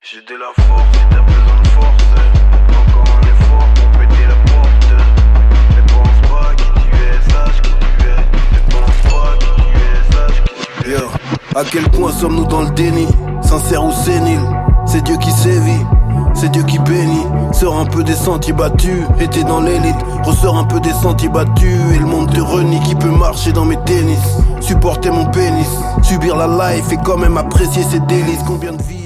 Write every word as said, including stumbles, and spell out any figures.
J'ai de la force, si t'as besoin de force, encore un effort pour péter la porte. Ne pense pas qui tu es, sache qui tu es. Ne pense pas qui tu es, sache qui tu es. Yo, à quel point sommes-nous dans le déni, sincère ou sénile? C'est Dieu qui sévit, c'est Dieu qui bénit. Sors un peu des sentiers battus, et t'es dans l'élite. Ressors un peu des sentiers battus, et le monde te renie. Qui peut marcher dans mes tennis, supporter mon pénis, subir la life et quand même apprécier ses délices. Combien de vies